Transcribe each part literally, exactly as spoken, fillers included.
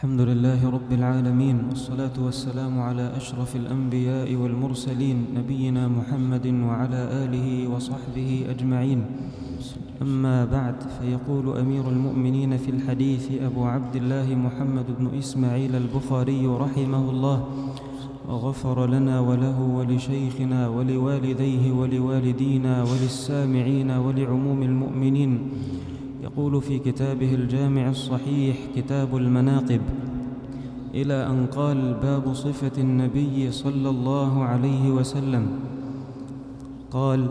الحمد لله رب العالمين، والصلاة والسلام على أشرف الأنبياء والمرسلين نبينا محمد وعلى آله وصحبه أجمعين. أما بعد، فيقول أمير المؤمنين في الحديث أبو عبد الله محمد بن إسماعيل البخاري رحمه الله، وغفر لنا وله ولشيخنا ولوالديه ولوالدينا وللسامعين ولعموم المؤمنين. يقول في كتابه الجامع الصحيح كتاب المناقب إلى أن قال: باب صفة النبي صلى الله عليه وسلم. قال: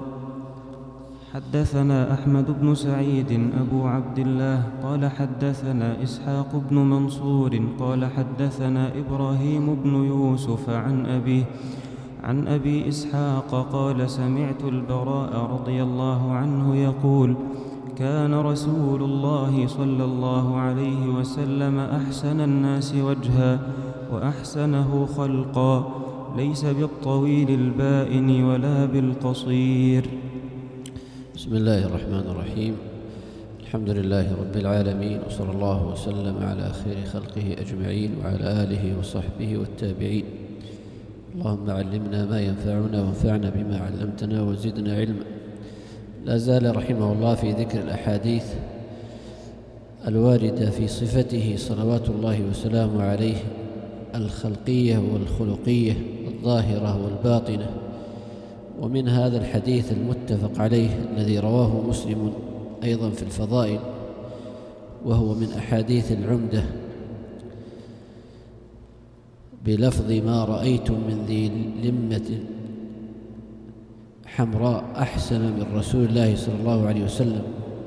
حدثنا أحمد بن سعيد أبو عبد الله قال حدثنا إسحاق بن منصور قال حدثنا إبراهيم بن يوسف عن أبيه عن أبي إسحاق قال: سمعت البراء رضي الله عنه يقول: كان رسول الله صلى الله عليه وسلم أحسن الناس وجها وأحسنه خلقا، ليس بالطويل البائن ولا بالقصير. بسم الله الرحمن الرحيم. الحمد لله رب العالمين، وصلى الله وسلم على خير خلقه أجمعين وعلى آله وصحبه والتابعين. اللهم علمنا ما ينفعنا وانفعنا بما علمتنا وزدنا علما. لا زال رحمه الله في ذكر الأحاديث الواردة في صفته صلوات الله وسلامه عليه، الخلقية والخلقية، الظاهرة والباطنة. ومن هذا الحديث المتفق عليه الذي رواه مسلم أيضا في الفضائل، وهو من أحاديث العمدة بلفظ: ما رأيت من ذي لمة حمراء أحسن من رسول الله صلى الله عليه وسلم.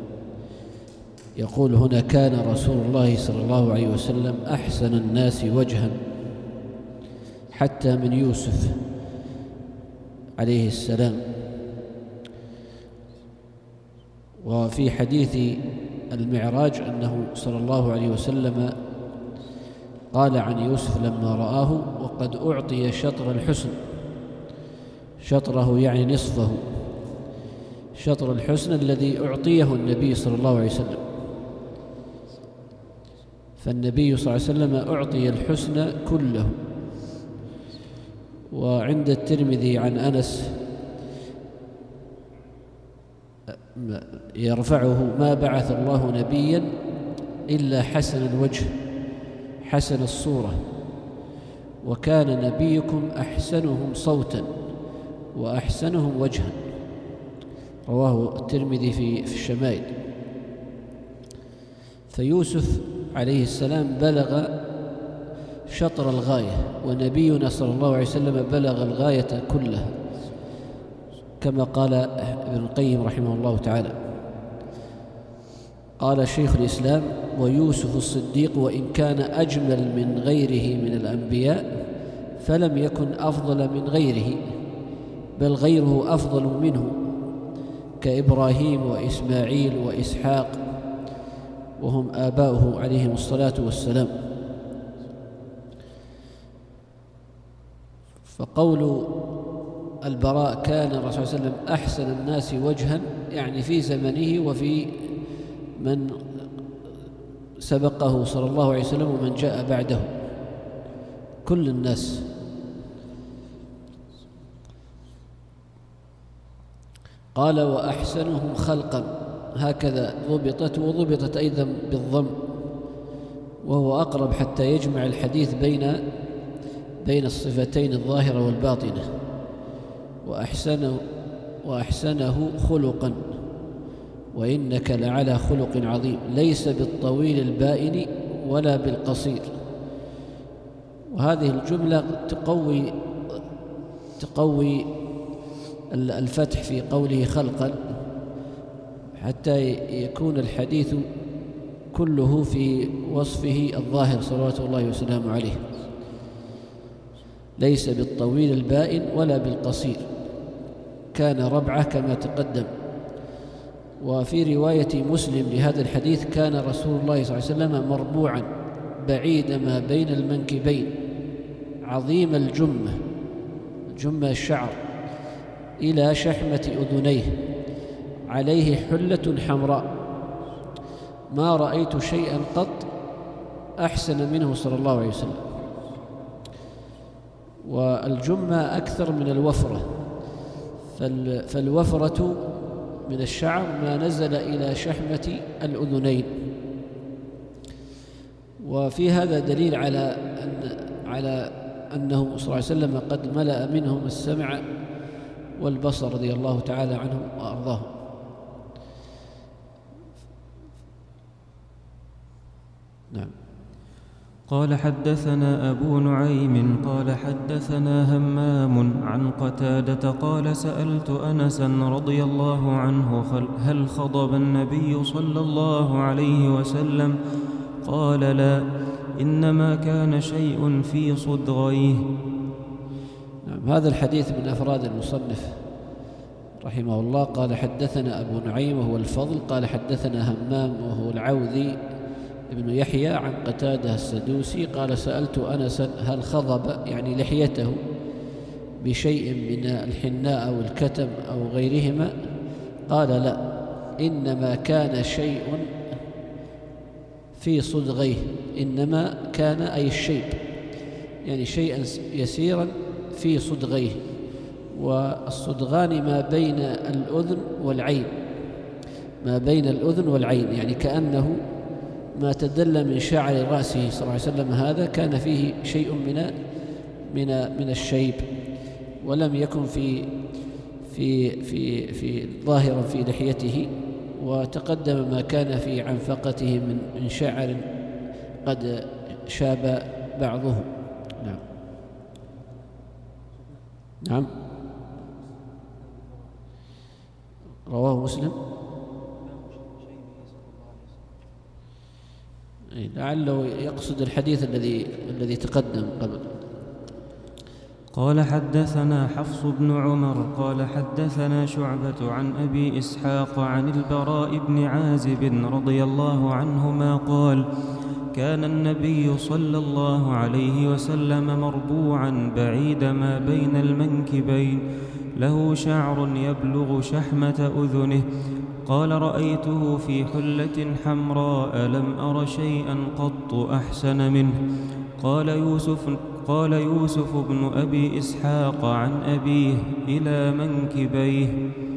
يقول هنا: كان رسول الله صلى الله عليه وسلم أحسن الناس وجها، حتى من يوسف عليه السلام. وفي حديث المعراج أنه صلى الله عليه وسلم قال عن يوسف لما رآه: وقد أعطي شطر الحسن. شطره يعني نصفه، شطر الحسن الذي أعطيه النبي صلى الله عليه وسلم. فالنبي صلى الله عليه وسلم أعطي الحسن كله. وعند الترمذي عن أنس يرفعه: ما بعث الله نبيا إلا حسن الوجه حسن الصورة، وكان نبيكم أحسنهم صوتا وأحسنهم وجها. رواه الترمذي في الشمائل. فيوسف عليه السلام بلغ شطر الغاية، ونبينا صلى الله عليه وسلم بلغ الغاية كلها، كما قال ابن القيم رحمه الله تعالى. قال شيخ الإسلام: ويوسف الصديق وإن كان أجمل من غيره من الأنبياء فلم يكن أفضل من غيره، بل غيره أفضل منه، كإبراهيم وإسماعيل وإسحاق، وهم آباؤه عليهم الصلاة والسلام. فقول البراء: كان الرسول صلى الله عليه وسلم أحسن الناس وجها، يعني في زمنه وفي من سبقه صلى الله عليه وسلم ومن جاء بعده، كل الناس. قال: وأحسنهم خلقا، هكذا ضبطت، وضبطت أيضا بالضم، وهو أقرب حتى يجمع الحديث بين بين الصفتين الظاهرة والباطنة. وأحسنه, وأحسنه خلقا، وإنك لعلى خلق عظيم، ليس بالطويل البائن ولا بالقصير. وهذه الجملة تقوي تقوي الفتح في قوله خلقا، حتى يكون الحديث كله في وصفه الظاهر صلوات الله وسلامه عليه. ليس بالطويل البائن ولا بالقصير، كان ربعة كما تقدم. وفي رواية مسلم لهذا الحديث: كان رسول الله صلى الله عليه وسلم مربوعا بعيد ما بين المنكبين، عظيم الجمة، جمة الشعر، إلى شحمة أذنيه، عليه حلة حمراء. ما رأيت شيئا قط أحسن منه صلى الله عليه وسلم. والجمة أكثر من الوفرة، فالوفرة من الشعر ما نزل إلى شحمة الأذنين. وفي هذا دليل على أن على أنه صلى الله عليه وسلم قد ملأ منهم السمع والبصر رضي الله تعالى عنهم وأرضاهم. نعم. قال حدثنا أبو نعيم قال حدثنا همام عن قتادة قال سألت أنسا رضي الله عنه هل خضب النبي صلى الله عليه وسلم؟ قال لا، إنما كان شيء في صدغيه. نعم. هذا الحديث من أفراد المصنف رحمه الله. قال حدثنا أبو نعيم وهو الفضل قال حدثنا همام وهو العوذي ابن يحيى عن قتادة السدوسي قال سألت أنسا هل خضب يعني لحيته بشيء من الحناء أو الكتم أو غيرهما؟ قال لا، إنما كان شيء في صدغيه. إنما كان أي الشيب، يعني شيئا يسيرا في صدغيه، والصدغان ما بين الأذن والعين، ما بين الأذن والعين، يعني كأنه ما تدل من شعر رأسه صلى الله عليه وسلم هذا كان فيه شيء من من من الشيب، ولم يكن في في في في ظاهرا في لحيته. وتقدم ما كان في عنفقته من من شعر قد شاب بعضه. نعم. نعم. رواه مسلم. لعله يقصد الحديث الذي الذي تقدم قبل. قال حدثنا حفص بن عمر قال حدثنا شعبة عن أبي إسحاق عن البراء بن عازب رضي الله عنهما قال كان النبي صلى الله عليه وسلم مربوعا بعيد ما بين المنكبين، له شعر يبلغ شحمة أذنه. قال رأيته في حلة حمراء لم أر شيئا قط أحسن منه. قال يوسف قال يوسف بن أبي إسحاق عن أبيه إلى منكبيه.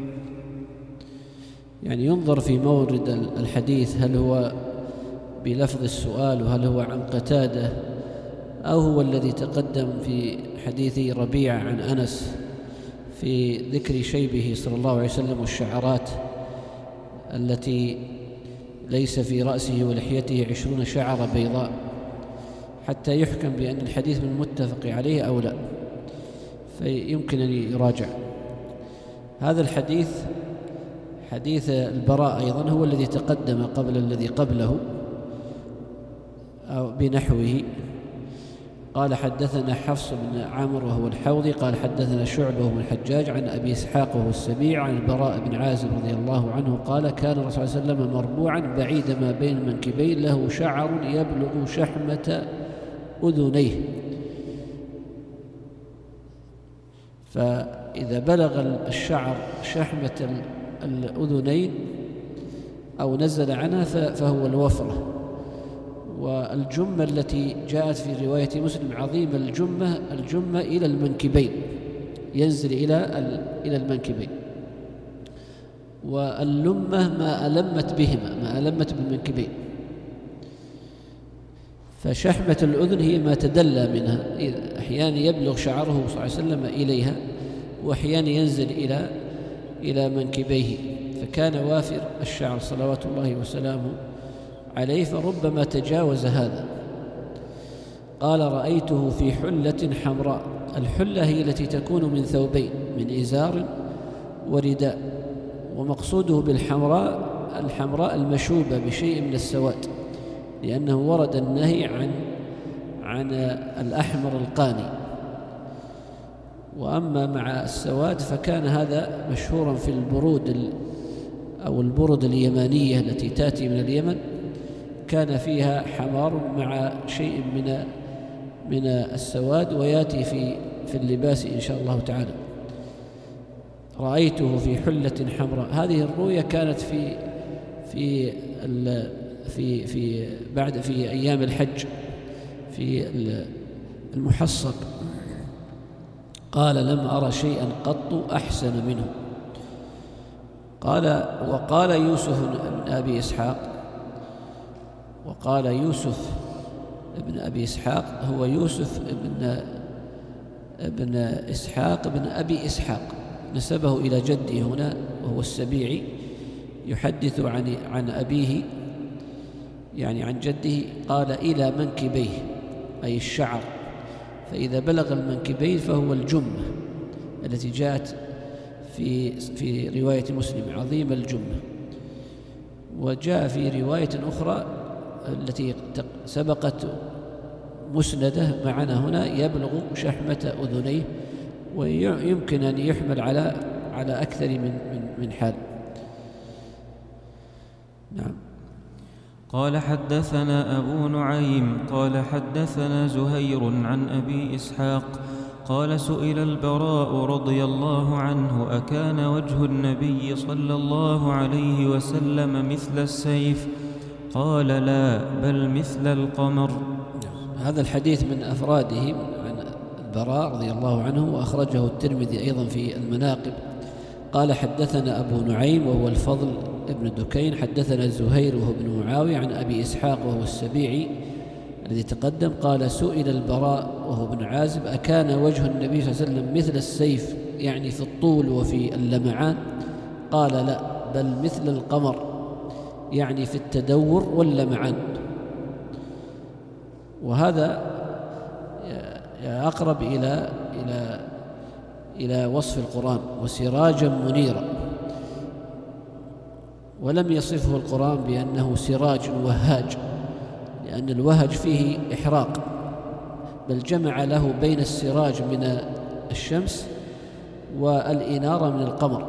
يعني ينظر في مورد الحديث، هل هو بلفظ السؤال وهل هو عن قتادة أو هو الذي تقدم في حديث ربيع عن أنس في ذكر شيبه صلى الله عليه وسلم والشعرات التي ليس في رأسه ولحيته عشرون شعرة بيضاء، حتى يحكم بأن الحديث من متفق عليه أو لا، فيمكن أن يراجع. هذا الحديث حديث البراء أيضا هو الذي تقدم قبل الذي قبله أو بنحوه. قال حدثنا حفص بن عامر وهو الحوضي قال حدثنا شعبة وهو الحجاج عن أبي إسحاق وهو السبيع عن البراء بن عازب رضي الله عنه قال كان الرسول صلى الله عليه وسلم مربوعا بعيد ما بين المنكبين، له شعر يبلغ شحمة أذنيه. فإذا بلغ الشعر شحمة الأذنين أو نزل عنها فهو الوفرة. والجمة التي جاءت في رواية مسلم عظيم الجمة الجمة إلى المنكبين، ينزل إلى إلى المنكبين. واللمة ما ألمت بهما، ما ألمت بالمنكبين. فشحمة الأذن هي ما تدلى منها، أحيانا يبلغ شعره صلى الله عليه وسلم إليها وأحيانا ينزل إلى إلى منكبيه، فكان وافر الشعر صلوات الله وسلامه عليه، فربما تجاوز هذا. قال رأيته في حلة حمراء. الحلة هي التي تكون من ثوبين، من إزار ورداء، ومقصوده بالحمراء الحمراء المشوبة بشيء من السواد، لأنه ورد النهي عن عن الأحمر القاني. وأما مع السواد فكان هذا مشهورا في البرود أو البرد اليمانية التي تأتي من اليمن، كان فيها حمار مع شيء من من السواد، ويأتي في في اللباس إن شاء الله تعالى. رأيته في حلة حمراء. هذه الرؤيا كانت في في في في بعد في أيام الحج في المحصب قال لم أرى شيئا قط أحسن منه. قال وقال يوسف بن أبي إسحاق وقال يوسف بن أبي إسحاق هو يوسف بن ابن إسحاق بن أبي إسحاق، نسبه إلى جده هنا وهو السبيعي، يحدث عن عن أبيه يعني عن جده. قال إلى منكبيه أي الشعر، فإذا بلغ المنكبين فهو الجمة التي جاءت في في رواية مسلم عظيم الجمة. وجاء في رواية أخرى التي سبقت مسندة معنا هنا يبلغ شحمة أذنيه، ويمكن أن يحمل على على أكثر من من من حال. نعم. قال حدثنا أبو نعيم قال حدثنا زهير عن أبي إسحاق قال سئل البراء رضي الله عنه أكان وجه النبي صلى الله عليه وسلم مثل السيف؟ قال لا، بل مثل القمر. هذا الحديث من أفراده عن البراء رضي الله عنه، وأخرجه الترمذي أيضا في المناقب. قال حدثنا أبو نعيم وهو الفضل ابن دكين، حدثنا زهير وهو ابن معاوية عن أبي إسحاق وهو السبيعي الذي تقدم. قال سئل البراء وهو ابن عازب أكان وجه النبي صلى الله عليه وسلم مثل السيف، يعني في الطول وفي اللمعان؟ قال لا، بل مثل القمر، يعني في التدور واللمعان. وهذا أقرب إلى إلى إلى وصف القرآن، وسراجا منيرا. ولم يصفه القرآن بأنه سراج وهاج، لأن الوهج فيه إحراق، بل جمع له بين السراج من الشمس والإنارة من القمر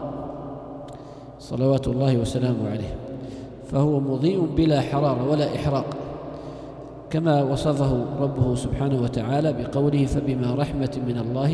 صلوات الله وسلامه عليه، فهو مضيء بلا حرارة ولا إحراق، كما وصفه ربه سبحانه وتعالى بقوله فبما رحمة من الله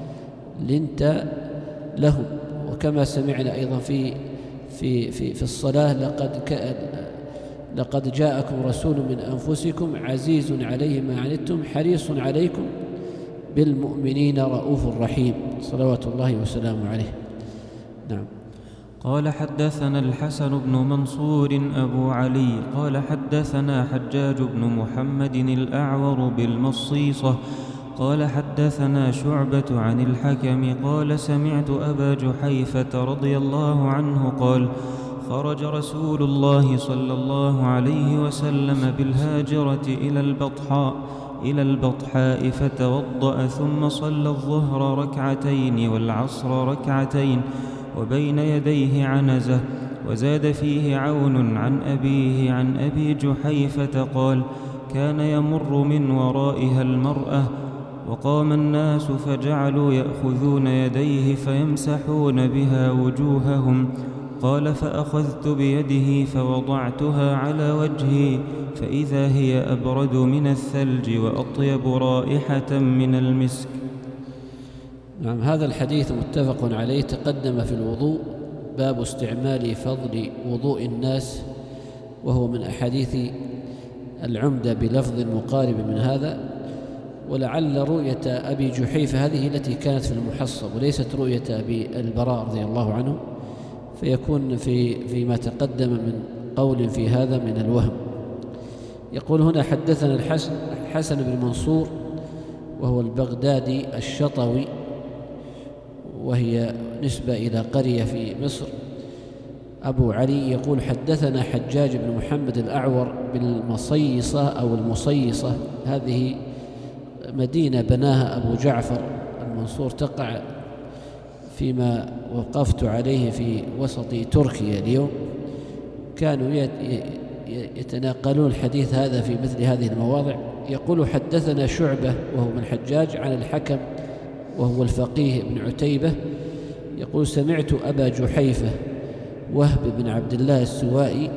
لنت لهم. وكما سمعنا أيضا في في في في الصلاة لقد لقد جاءكم رسول من أنفسكم عزيز عليه ما عنتم حريص عليكم بالمؤمنين رؤوف رحيم صلوات الله وسلامه عليه. نعم. قال حدثنا الحسن بن منصور أبو علي قال حدثنا حجاج بن محمد الأعور بالمصيصة قال حدثنا شعبة عن الحكم قال سمعت أبا جحيفة رضي الله عنه قال خرج رسول الله صلى الله عليه وسلم بالهاجرة إلى البطحاء إلى البطحاء فتوضأ ثم صلى الظهر ركعتين والعصر ركعتين وبين يديه عنزة. وزاد فيه عون عن أبيه عن أبي جحيفة قال كان يمر من ورائها المرأة وقام الناس فجعلوا يأخذون يديه فيمسحون بها وجوههم. قال فأخذت بيده فوضعتها على وجهي فإذا هي أبرد من الثلج وأطيب رائحة من المسك. نعم. هذا الحديث متفق عليه، تقدم في الوضوء باب استعمال فضل وضوء الناس، وهو من أحاديث العمدة بلفظ مقارب من هذا. ولعل رؤية أبي جحيفة هذه التي كانت في المحصب وليست رؤية أبي البراء رضي الله عنه، فيكون في فيما تقدم من قول في هذا من الوهم. يقول هنا حدثنا الحسن, الحسن بن منصور وهو البغدادي الشطوي، وهي نسبة إلى قرية في مصر. أبو علي يقول حدثنا حجاج بن محمد الأعور بالمصيصة أو المصيصة، هذه مدينة بناها أبو جعفر المنصور، تقع فيما وقفت عليه في وسط تركيا اليوم. كانوا يتناقلون الحديث هذا في مثل هذه المواضع. يقول حدثنا شعبة وهو من الحجاج عن الحكم وهو الفقيه بن عتيبة، يقول سمعت أبا جحيفة وهب بن عبد الله السوائي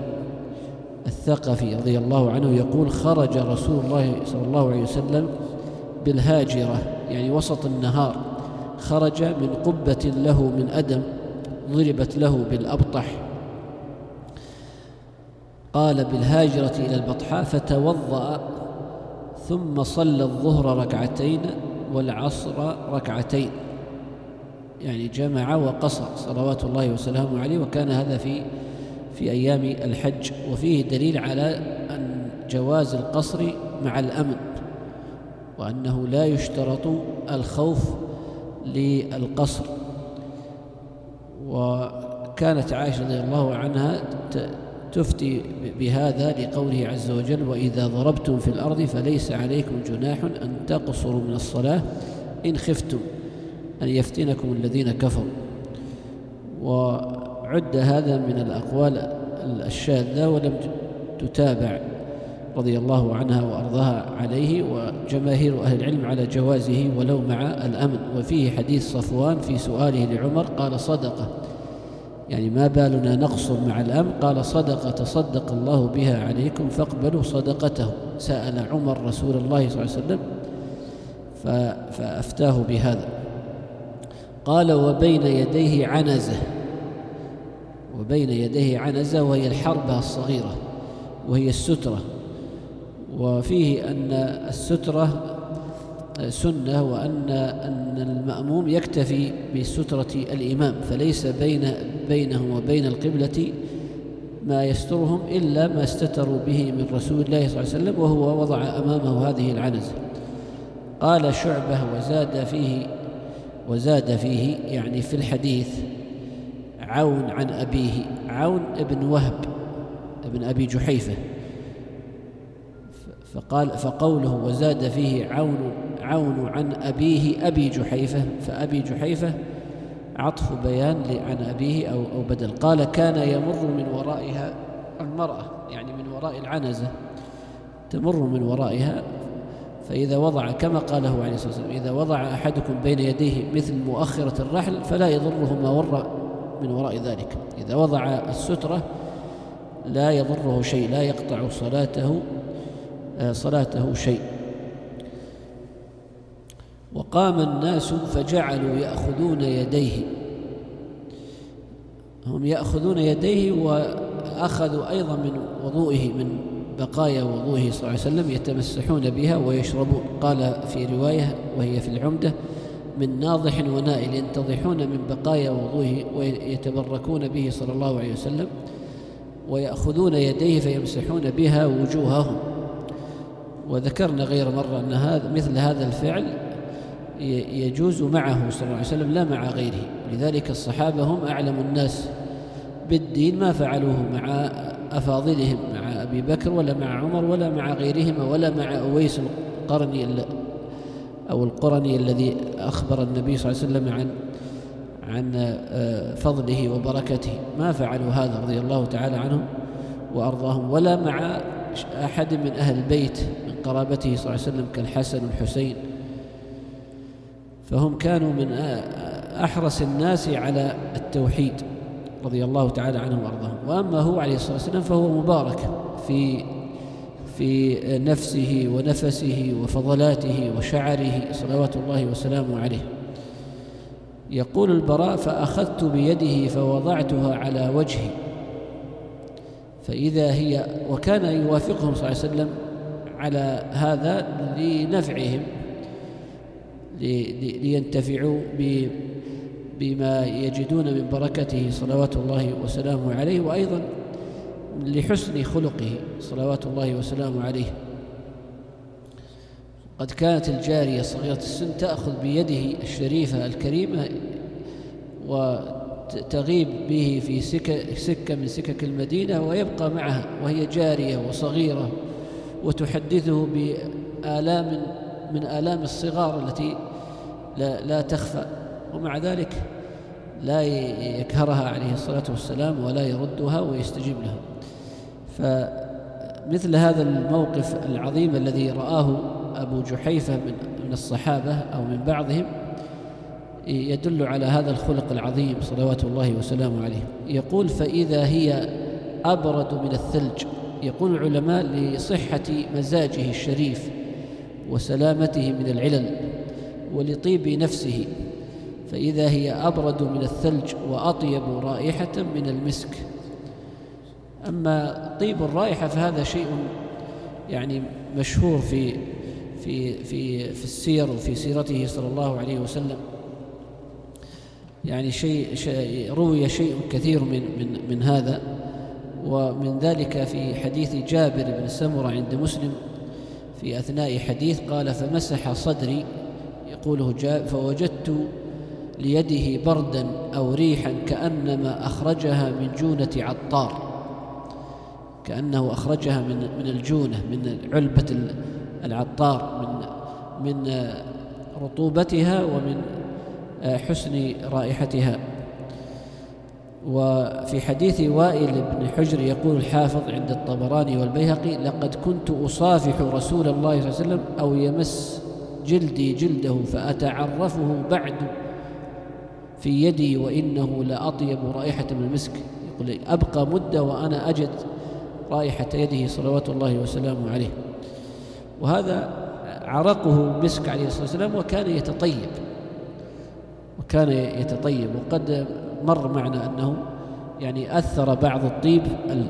الثقفي رضي الله عنه يقول خرج رسول الله صلى الله عليه وسلم بالهاجرة، يعني وسط النهار، خرج من قبة له من أدم ضربت له بالأبطح، قال بالهاجرة إلى البطحاء فتوضأ ثم صلى الظهر ركعتين والعصر ركعتين، يعني جمع وقصر صلوات الله وسلامه عليه. وكان هذا في في أيام الحج، وفيه دليل على أن جواز القصر مع الأمن، وأنه لا يشترط الخوف للقصر. وكانت عائشة رضي الله عنها تفتي بهذا لقوله عز وجل: وإذا ضربتم في الأرض فليس عليكم جناح أن تقصروا من الصلاة إن خفتم أن يفتنكم الذين كفروا. وعد هذا من الأقوال الشاذة ولم تتابع رضي الله عنها وأرضاها عليه، وجماهير أهل العلم على جوازه ولو مع الأمن. وفيه حديث صفوان في سؤاله لعمر قال: صدقة، يعني ما بالنا نقصر مع الأمن؟ قال: صدقة تصدق الله بها عليكم فاقبلوا صدقته. سأل عمر رسول الله صلى الله عليه وسلم فأفتاه بهذا. قال: وبين يديه عنزة، وبين يديه عنزة وهي الحربة الصغيرة وهي السترة. وفيه أن السترة سنة، وأن أن المأموم يكتفي بسترة الإمام، فليس بين بينه وبين القبلة ما يسترهم إلا ما استتروا به من رسول الله صلى الله عليه وسلم، وهو وضع أمامه هذه العنزة. قال شعبة: وزاد فيه وزاد فيه يعني في الحديث عون عن أبيه، عون ابن وهب ابن أبي جحيفة. فقال فقوله وزاد فيه عون عون عن أبيه أبي جحيفة، فأبي جحيفة عطف بيان عن أبيه أو أو بدل. قال: كان يمر من ورائها المرأة، يعني من وراء العنزة تمر من ورائها، فإذا وضع كما قاله عليه الصلاة والسلام: إذا وضع أحدكم بين يديه مثل مؤخرة الرحل فلا يضره ما ور من وراء ذلك. إذا وضع السترة لا يضره شيء، لا يقطع صلاته صلاته شيء. وقام الناس فجعلوا يأخذون يديه، هم يأخذون يديه وأخذوا أيضا من وضوئه، من بقايا وضوئه صلى الله عليه وسلم، يتمسحون بها ويشربون. قال في رواية وهي في العمدة: من ناضح ونائل، ينتضحون من بقايا وضوئه ويتبركون به صلى الله عليه وسلم، ويأخذون يديه فيمسحون بها وجوههم. وذكرنا غير مرة أن هذا مثل هذا الفعل يجوز معه صلى الله عليه وسلم لا مع غيره، لذلك الصحابة هم أعلم الناس بالدين، ما فعلوه مع أفاضلهم، مع أبي بكر ولا مع عمر ولا مع غيرهما ولا مع أويس القرني أو القرني الذي أخبر النبي صلى الله عليه وسلم عن عن فضله وبركته، ما فعلوا هذا رضي الله تعالى عنهم وأرضاهم، ولا مع أحد من أهل البيت من قرابته صلى الله عليه وسلم كالحسن والحسين. فهم كانوا من أحرص الناس على التوحيد رضي الله تعالى عنهم وأرضاهم. وأما هو عليه الصلاة والسلام فهو مبارك في في نفسه ونفسه وفضلاته وشعره صلوات الله وسلامه عليه. يقول البراء: فأخذت بيده فوضعتها على وجهي فإذا هي، وكان يوافقهم صلى الله عليه وسلم على هذا لنفعهم، لينتفعوا بما يجدون من بركته صلوات الله وسلامه عليه، وأيضا لحسن خلقه صلوات الله وسلامه عليه. قد كانت الجارية صغيرة السن تأخذ بيده الشريفة الكريمة وتغيب به في سكة, سكة من سكك المدينة، ويبقى معها وهي جارية وصغيرة، وتحدثه بآلام من آلام الصغار التي لا, لا تخفى، ومع ذلك لا يكهرها عليه الصلاة والسلام ولا يردها ويستجيب لها. فمثل هذا الموقف العظيم الذي رآه أبو جحيفة من الصحابة أو من بعضهم يدل على هذا الخلق العظيم صلوات الله وسلامه عليه. يقول: فإذا هي أبرد من الثلج. يقول العلماء لصحة مزاجه الشريف وسلامته من العلل ولطيب نفسه، فإذا هي أبرد من الثلج وأطيب رائحة من المسك. أما طيب الرائحة فهذا شيء يعني مشهور في في في في السير وفي سيرته صلى الله عليه وسلم، يعني شيء, شيء روي شيء كثير من من من هذا. ومن ذلك في حديث جابر بن سمرة عند مسلم في أثناء حديث قال: فمسح صدري، يقوله جابر، فوجدت ليده بردا أو ريحا كأنما أخرجها من جونة عطار، كأنه أخرجها من من الجونة، من علبة العطار، من من رطوبتها ومن حسن رائحتها. وفي حديث وائل بن حجر يقول الحافظ عند الطبراني والبيهقي: لقد كنت أصافح رسول الله صلى الله عليه وسلم أو يمس جلدي جلده فأتعرفه بعد في يدي وإنه لأطيب رائحة من المسك. يقول أبقى مدة وأنا أجد رائحة يده صلوات الله وسلامه عليه. وهذا عرقه مسك عليه الصلاة والسلام، وكان يتطيب وكان يتطيب وقد مر معنا أنه يعني أثر بعض الطيب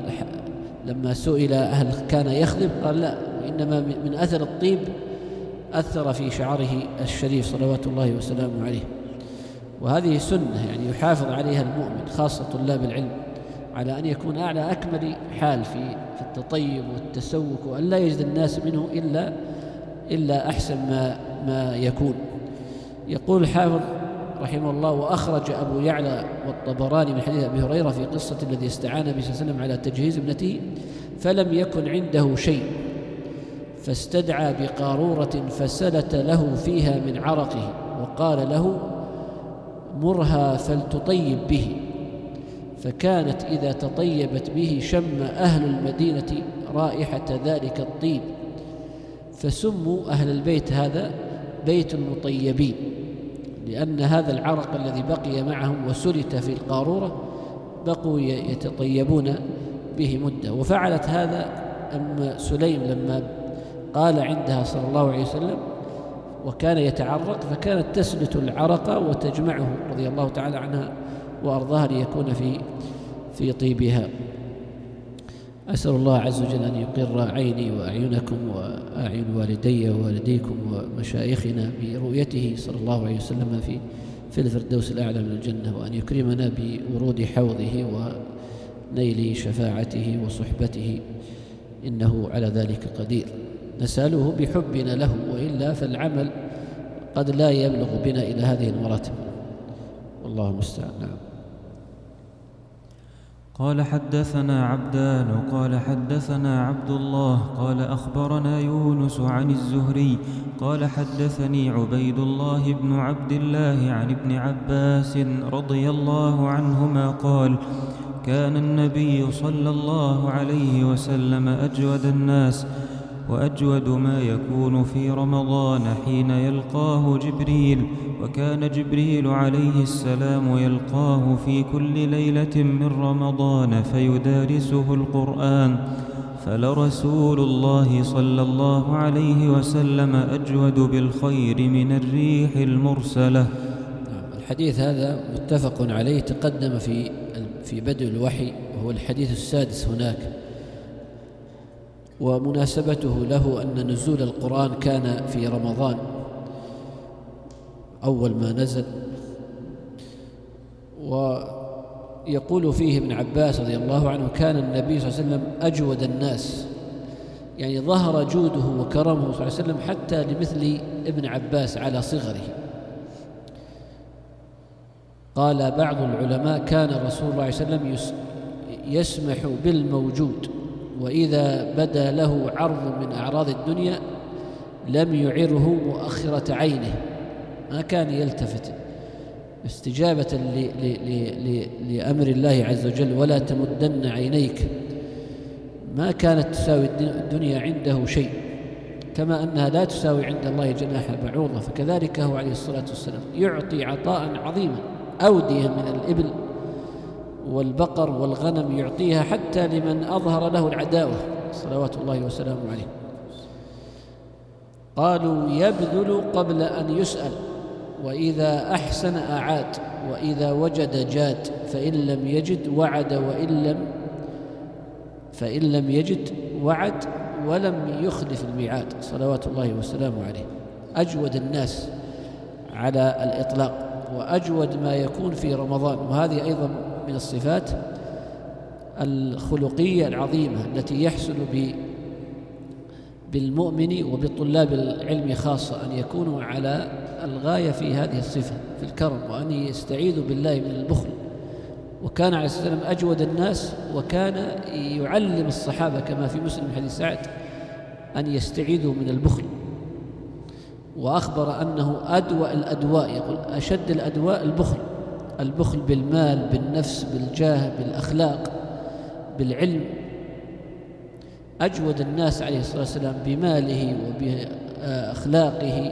لما سئل هل كان يخضب قال لا، إنما من أثر الطيب أثر في شعره الشريف صلوات الله وسلامه عليه. وهذه سنة يعني يحافظ عليها المؤمن خاصة طلاب العلم، على أن يكون أعلى أكمل حال في في التطيب والتسوق، وأن لا يجد الناس منه إلا إلا أحسن ما ما يكون. يقول الحافظ رحمه الله: وأخرج أبو يعلى والطبراني من حديث أبي هريرة في قصة الذي استعان به صلى الله عليه وسلم على تجهيز ابنته فلم يكن عنده شيء، فاستدعى بقارورة فسلت له فيها من عرقه، وقال له: مرها فلتطيب به. فكانت إذا تطيبت به شم أهل المدينة رائحة ذلك الطيب، فسموا أهل البيت هذا بيت المطيبين، لأن هذا العرق الذي بقي معهم وسلت في القارورة بقوا يتطيبون به مدة. وفعلت هذا أم سليم لما قال عندها صلى الله عليه وسلم وكان يتعرق، فكانت تسلت العرق وتجمعه رضي الله تعالى عنها وأرضاها ليكون في في طيبها. أسأل الله عز وجل أن يقر عيني وأعينكم وأعين والدي ووالديكم ومشايخنا برؤيته صلى الله عليه وسلم في في الفردوس الأعلى من الجنة، وأن يكرمنا بورود حوضه ونيل شفاعته وصحبته، إنه على ذلك قدير. نسأله بحبنا له، وإلا فالعمل قد لا يبلغ بنا إلى هذه المراتب، والله المستعان. نعم. قال: حدثنا عبدان قال حدثنا عبد الله قال أخبرنا يونس عن الزهري قال حدثني عبيد الله بن عبد الله عن ابن عباس رضي الله عنهما قال: كان النبي صلى الله عليه وسلم أجود الناس، وأجود ما يكون في رمضان حين يلقاه جبريل، وكان جبريل عليه السلام يلقاه في كل ليلة من رمضان فيدارسه القرآن، فلرسول الله صلى الله عليه وسلم أجود بالخير من الريح المرسلة. الحديث هذا متفق عليه، تقدم في في بدء الوحي، وهو الحديث السادس هناك. ومناسبته له أن نزول القرآن كان في رمضان أول ما نزل. ويقول فيه ابن عباس رضي الله عنه: كان النبي صلى الله عليه وسلم أجود الناس، يعني ظهر جوده وكرمه صلى الله عليه وسلم حتى لمثل ابن عباس على صغره. قال بعض العلماء: كان رسول الله صلى الله عليه وسلم يسمح بالموجود، وإذا بدا له عرض من أعراض الدنيا لم يعره مؤخرة عينه، ما كان يلتفت، استجابة ل ل ل لأمر الله عز وجل: ولا تمدن عينيك. ما كانت تساوي الدنيا عنده شيء، كما أنها لا تساوي عند الله جناح بعوضة. فكذلك هو عليه الصلاة والسلام يعطي عطاء عظيما، أودية من الإبل والبقر والغنم يعطيها حتى لمن أظهر له العداوة صلوات الله وسلامه عليه. قالوا: يبذل قبل أن يسأل، وإذا أحسن أعاد، وإذا وجد جاد، فإن لم يجد وعد، وإن لم فإن لم يجد وعد ولم يخلف الميعاد صلوات الله وسلامه عليه. أجود الناس على الإطلاق وأجود ما يكون في رمضان، وهذه أيضا من الصفات الخلقية العظيمة التي يحصل بالمؤمن وبطلاب العلم خاصة، أن يكونوا على الغاية في هذه الصفة في الكرم، وأن يستعيذوا بالله من البخل. وكان عليه الصلاة والسلام أجود الناس، وكان يعلم الصحابة كما في مسلم حديث سعد أن يستعيذوا من البخل، وأخبر أنه أدوى الأدواء، يقول أشد الأدواء البخل، البخل بالمال، بالنفس، بالجاه، بالأخلاق، بالعلم. أجود الناس عليه الصلاة والسلام بماله وبأخلاقه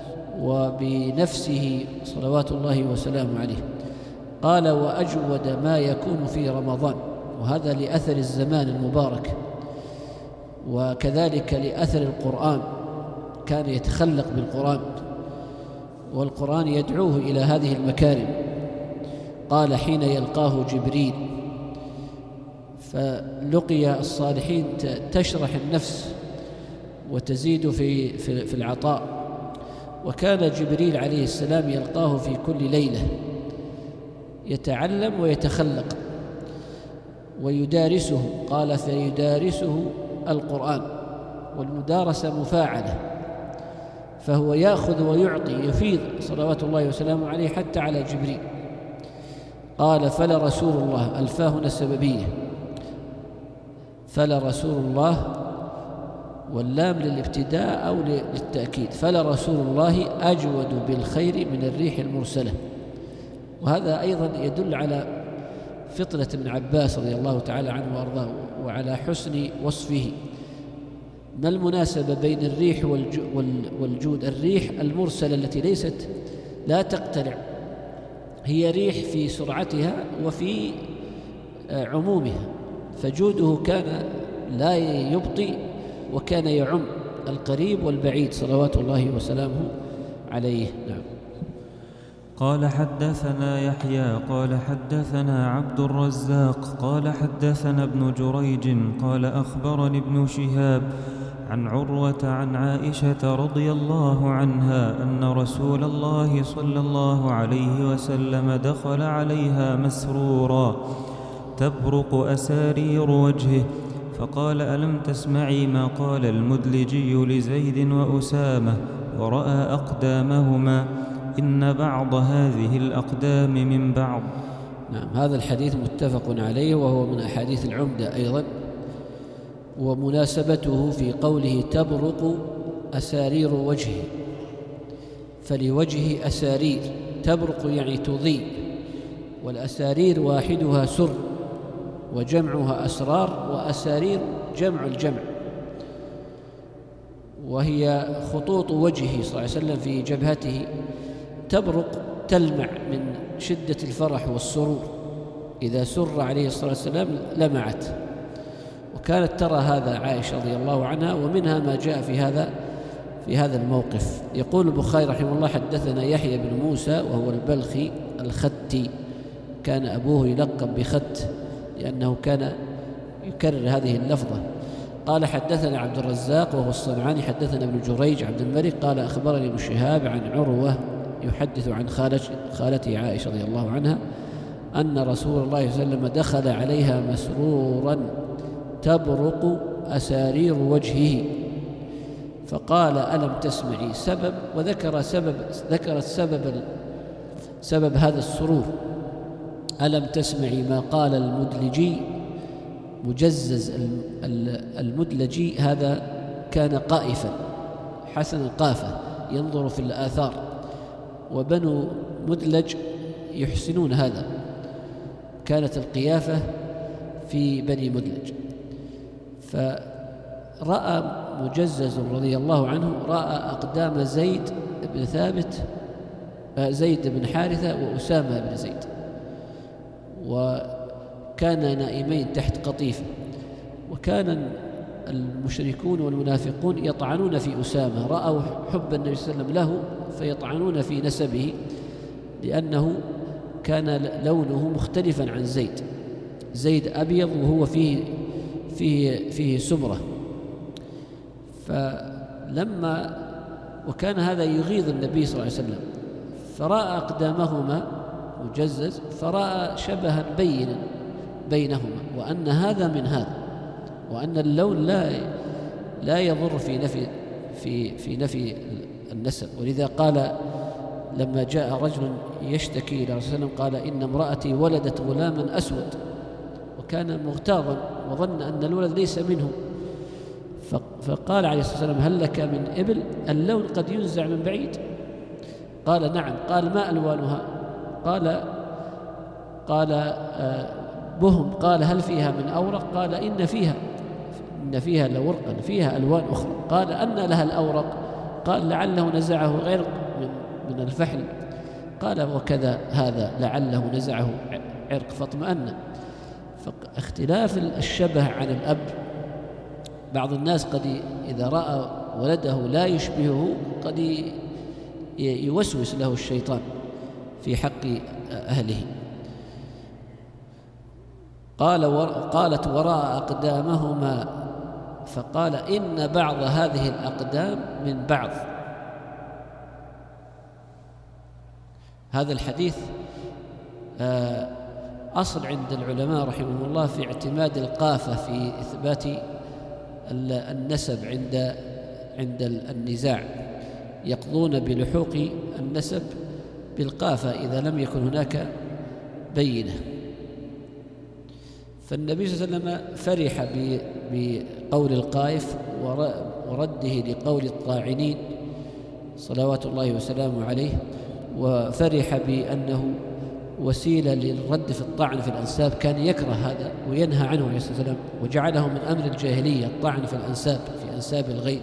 وبنفسه صلوات الله وسلامه عليه. قال وأجود ما يكون في رمضان، وهذا لأثر الزمان المبارك، وكذلك لأثر القرآن، كان يتخلق بالقرآن والقرآن يدعوه إلى هذه المكارم. قال حين يلقاه جبريل، فلقي الصالحين تشرح النفس وتزيد في في العطاء. وكان جبريل عليه السلام يلقاه في كل ليلة يتعلم ويتخلق ويدارسه. قال فيدارسه القرآن، والمدارسة مفاعلة، فهو يأخذ ويعطي يفيض صلوات الله وسلامه عليه حتى على جبريل. قال فلا رسول الله، ألفاه هنا السببية، فلا رسول الله واللام للابتداء أو للتأكيد، فلا رسول الله أجود بالخير من الريح المرسلة. وهذا أيضا يدل على فطنة ابن عباس رضي الله تعالى عنه وأرضاه وعلى حسن وصفه. ما المناسبة بين الريح والجود؟ الريح المرسلة التي ليست لا تقتلع، هي ريح في سرعتها وفي عمومها، فجوده كان لا يبطئ وكان يعم القريب والبعيد صلوات الله وسلامه عليه. نعم. قال حدثنا يحيى قال حدثنا عبد الرزاق قال حدثنا ابن جريج قال أخبرني ابن شهاب عن عروة عن عائشة رضي الله عنها أن رسول الله صلى الله عليه وسلم دخل عليها مسرورا تبرق أسارير وجهه، فقال ألم تسمعي ما قال المدلجي لزيد وأسامة ورأى أقدامهما إن بعض هذه الأقدام من بعض. نعم، هذا الحديث متفق عليه، وهو من أحاديث العمدة أيضا. ومناسبته في قوله تبرق أسارير وجهه، فلوجهه أسارير، تبرق يعني تضيء، والأسارير واحدها سر وجمعها أسرار، وأسارير جمع الجمع، وهي خطوط وجهه صلى الله عليه وسلم في جبهته تبرق تلمع من شدة الفرح والسرور، إذا سر عليه الصلاة والسلام لمعت. وكانت ترى هذا عائشة رضي الله عنها، ومنها ما جاء في هذا في هذا الموقف. يقول البخاري رحمه الله حدثنا يحيى بن موسى وهو البلخي الختي، كان أبوه يلقب بخت لأنه كان يكرر هذه اللفظة. قال حدثنا عبد الرزاق وهو الصنعاني حدثنا ابن جريج عبد الملك قال أخبرني ابن شهاب عن عروة يحدث عن خالته عائشة رضي الله عنها أن رسول الله صلى الله عليه وسلم دخل عليها مسرورا تبرق أسارير وجهه، فقال ألم تسمعي سبب، وذكر سبب ذكرت سبب سبب هذا السرور. ألم تسمعي ما قال المدلجي، مجزز المدلجي هذا كان قائفا حسن القافة ينظر في الآثار، وبنو مدلج يحسنون هذا، كانت القيافة في بني مدلج. فرأى مجزز رضي الله عنه رأى أقدام زيد بن ثابت زيد بن حارثة وأسامة بن زيد، وكان نائمين تحت قطيفة، وكان المشركون والمنافقون يطعنون في أسامة، رأوا حب النبي صلى الله عليه وسلم له فيطعنون في نسبه، لأنه كان لونه مختلفا عن زيد. زيد أبيض وهو فيه فيه فيه سمرة. فلما وكان هذا يغيظ النبي صلى الله عليه وسلم، فرأى أقدامهما مجزز، فرأى شبها بينا بينهما، وأن هذا من هذا، وأن اللون لا لا يضر في نفي في في نفي النسب. ولذا قال لما جاء رجل يشتكي إلى رسول الله قال إن امرأتي ولدت غلاما أسود، وكان مغتاظا وظن أن الولد ليس منه، فقال عليه الصلاة والسلام هل لك من إبل؟ اللون قد ينزع من بعيد. قال نعم. قال ما ألوانها؟ قال قال بهم. قال هل فيها من أورق؟ قال إن فيها إن فيها لورقا فيها ألوان أخرى. قال أن لها الأورق؟ قال لعله نزعه غير من, من الفحل. قال وكذا هذا لعله نزعه عرق فاطمأن. فاختلاف الشبه عن الأب، بعض الناس قد إذا رأى ولده لا يشبهه قد يوسوس له الشيطان في حق أهله. قال قالت وراء أقدامهما، فقال إن بعض هذه الأقدام من بعض. هذا الحديث أصل عند العلماء رحمهم الله في اعتماد القافة في إثبات النسب عند عند النزاع، يقضون بلحوق النسب بالقافة إذا لم يكن هناك بينة. فالنبي صلى الله عليه وسلم فرح بقول القائف ورده لقول الطاعنين صلوات الله وسلامه عليه، وفرح بأنه وسيلة للرد في الطعن في الأنساب. كان يكره هذا وينهى عنه عليه الصلاة والسلام، وجعله من أمر الجاهلية الطعن في الأنساب في أنساب الغير.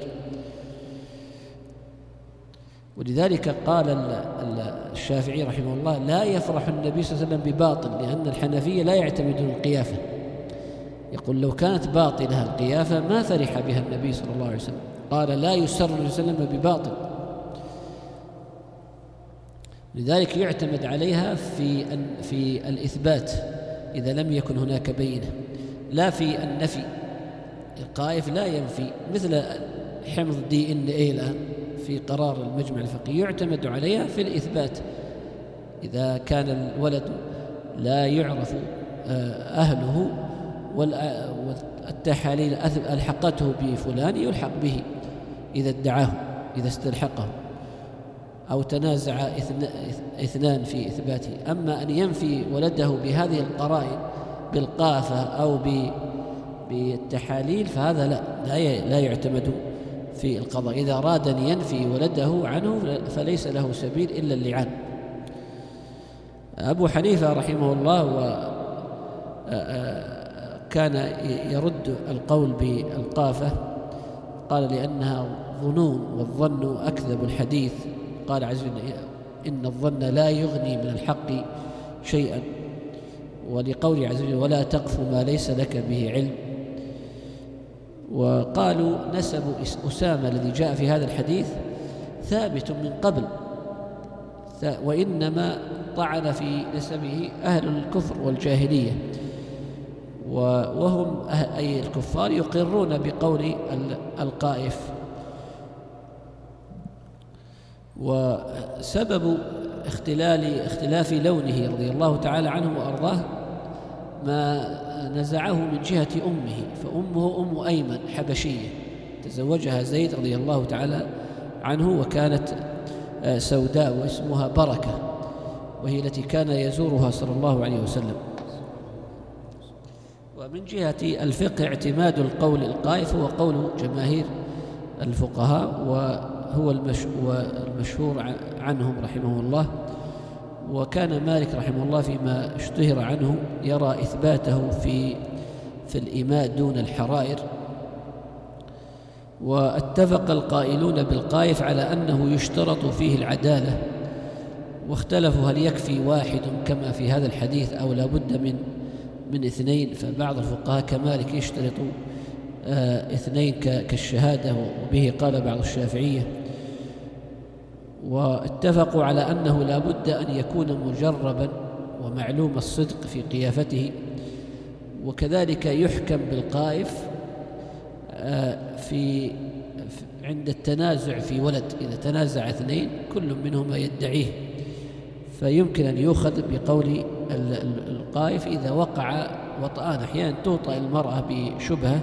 ولذلك قال الشافعي رحمه الله لا يفرح النبي صلى الله عليه وسلم بباطل، لأن الحنفية لا يعتمدون القيافة. يقول لو كانت باطلة القيافة ما فرح بها النبي صلى الله عليه وسلم. قال لا يسر النبي صلى الله عليه وسلم بباطل، لذلك يعتمد عليها في في الإثبات إذا لم يكن هناك بينة، لا في النفي. القائف لا ينفي، مثل حمض دي إن إيه الآن في قرار المجمع الفقهي يعتمد عليها في الإثبات. إذا كان الولد لا يعرف أهله والتحاليل ألحقته بفلان يلحق به إذا ادعاه إذا استلحقه، أو تنازع اثنان في إثباته. أما أن ينفي ولده بهذه القرائن بالقافة أو بالتحاليل فهذا لا لا يعتمد في القضاء. إذا أراد أن ينفي ولده عنه فليس له سبيل إلا اللعان. أبو حنيفة رحمه الله كان يرد القول بالقافة، قال لأنها ظنون والظن أكذب الحديث. قال عز وجل إن الظن لا يغني من الحق شيئا، ولقول عز وجل ولا تقف ما ليس لك به علم. وقالوا نسب أسامة الذي جاء في هذا الحديث ثابت من قبل، وإنما طعن في نسبه أهل الكفر والجاهلية، وهم أي الكفار يقرون بقول القائف. وسبب اختلال اختلاف لونه رضي الله تعالى عنه وأرضاه ما نزعه من جهة أمه، فأمه أم أيمن حبشية تزوجها زيد رضي الله تعالى عنه، وكانت سوداء واسمها بركة، وهي التي كان يزورها صلى الله عليه وسلم. ومن جهة الفقه اعتماد القول القائف هو قول جماهير الفقهاء، وهو المشهور عنهم رحمه الله. وكان مالك رحمه الله فيما اشتهر عنه يرى إثباته في في الإماء دون الحرائر. واتفق القائلون بالقائف على أنه يشترط فيه العدالة، واختلفوا هل يكفي واحد كما في هذا الحديث أو لا بد من من اثنين. فبعض الفقهاء كمالك يشترط آه اثنين كالشهادة، وبه قال بعض الشافعية. واتفقوا على أنه لا بد أن يكون مجربا ومعلوم الصدق في قيافته. وكذلك يحكم بالقائف في عند التنازع في ولد، إذا تنازع اثنين كل منهما يدعيه، فيمكن أن يؤخذ بقول القائف إذا وقع وطئان. أحيانا توطأ المرأة بشبهة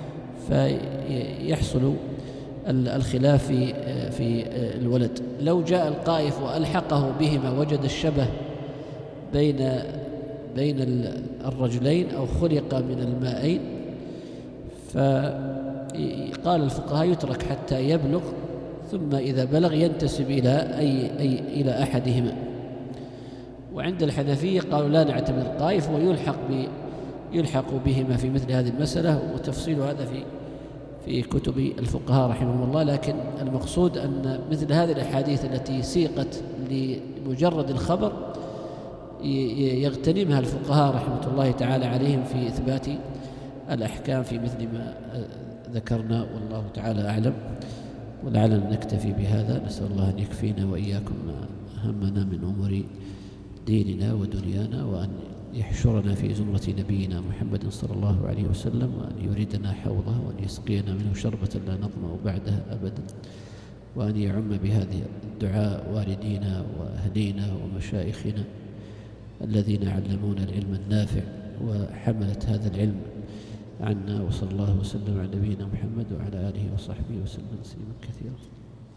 فيحصل الخلاف في في الولد. لو جاء القائف وألحقه بهما وجد الشبه بين بين الرجلين أو خلق من المائين، فقال الفقهاء يترك حتى يبلغ، ثم إذا بلغ ينتسب إلى أي, أي إلى أحدهما. وعند الحنفية قالوا لا نعتمد القائف ويلحق ب يلحق بهما في مثل هذه المسألة، وتفصيل هذا في في كتب الفقهاء رحمهم الله. لكن المقصود أن مثل هذه الأحاديث التي سيقت لمجرد الخبر يغتنمها الفقهاء رحمة الله تعالى عليهم في إثبات الأحكام في مثل ما ذكرنا، والله تعالى أعلم. ولعلنا نكتفي بهذا، نسأل الله أن يكفينا وإياكم ما همنا من أمور ديننا ودنيانا، وأن يحشرنا في زمرة نبينا محمد صلى الله عليه وسلم، وأن يريدنا حوضه، وأن يسقينا منه شربة لا نظمأ بعدها أبدا، وأن يعم بهذه الدعاء والدينا وأهلينا ومشايخنا الذين علمونا العلم النافع وحملة هذا العلم عنا. وصلى الله وسلم على نبينا محمد وعلى آله وصحبه وسلم تسليما كثيرا.